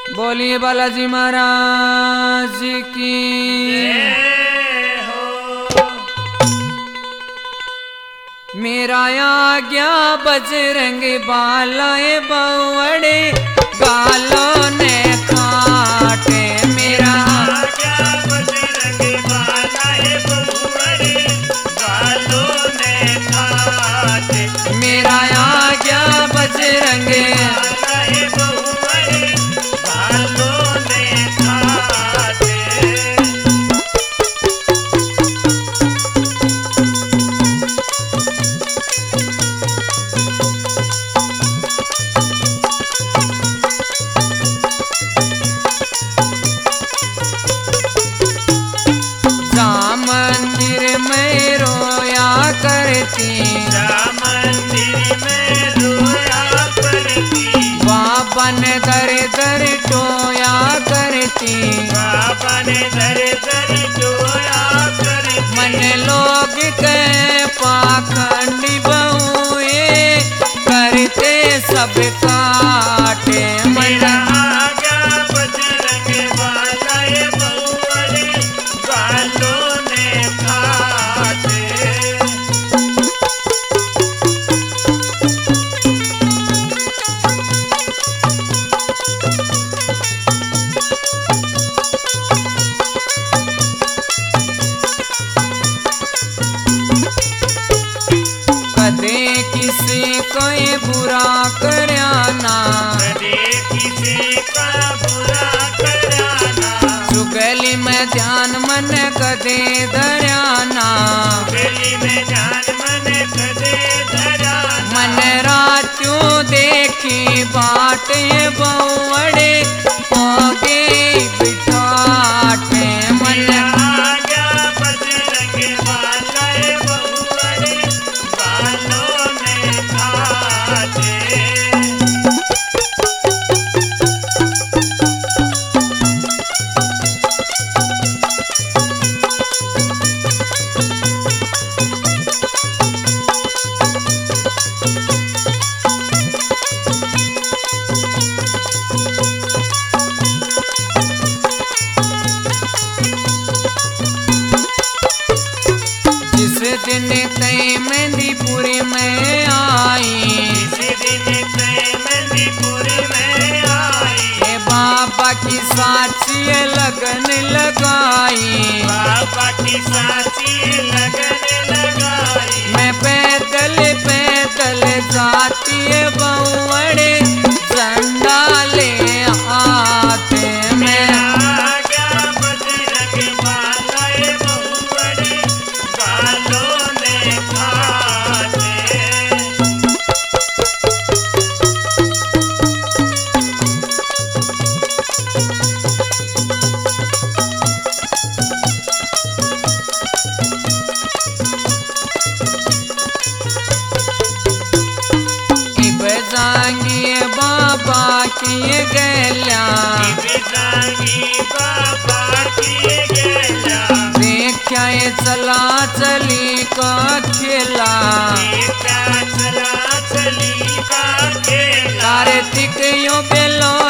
बोलिए बालाजी महाराज की। मेरा आज्ञा बजरंग बालाए बवड़े गालों ने काटे। मेरा आज्ञा बजरंग बालाए बवड़े गालों ने काटे। मेरा आज्ञा बजरंग बालाए बवड़े गालों ने काटे। मंदिर में रोया करती, मंदिर में रोया करती, बाबा ने दर दर टोया करती। बाबा ने दर दर टोया करती। मन लोग के पाखंडी बहुए करते सब काटे। मेरा आज्ञा बजरंग बालाए बवड़े गालों ने काटे। कदे किसी कोई बुरा करना, कदे किसी का बुरा कराना, चुगली में ध्यान मन कदे धराना। गली में जान मन कदे धराना। मन रातों देखी बाटे बवड़े आगे बिठाटे। मेरा मन आज्ञा बजरंग बालाए बवड़े गालों ने काटे। जिस दिन तय मेहंदीपुरी में आई, इसी दिन से मेहंदीपुर में आई। हे बाबा की साची लगन लगाई। बाबा की साची लगन लगाई। मैं पैदल पैदल जाती है बवड़े झंडा ले आते। मेरा मैं आज्ञा बजरंग बालाए बवड़े गालों ने काटे। इब जाएंगे बाबा की गैला, बिजांगी बाबा की गेला। देखा ये चला चली का खेला। चला चली का खेला। कार्तिक यो बेलो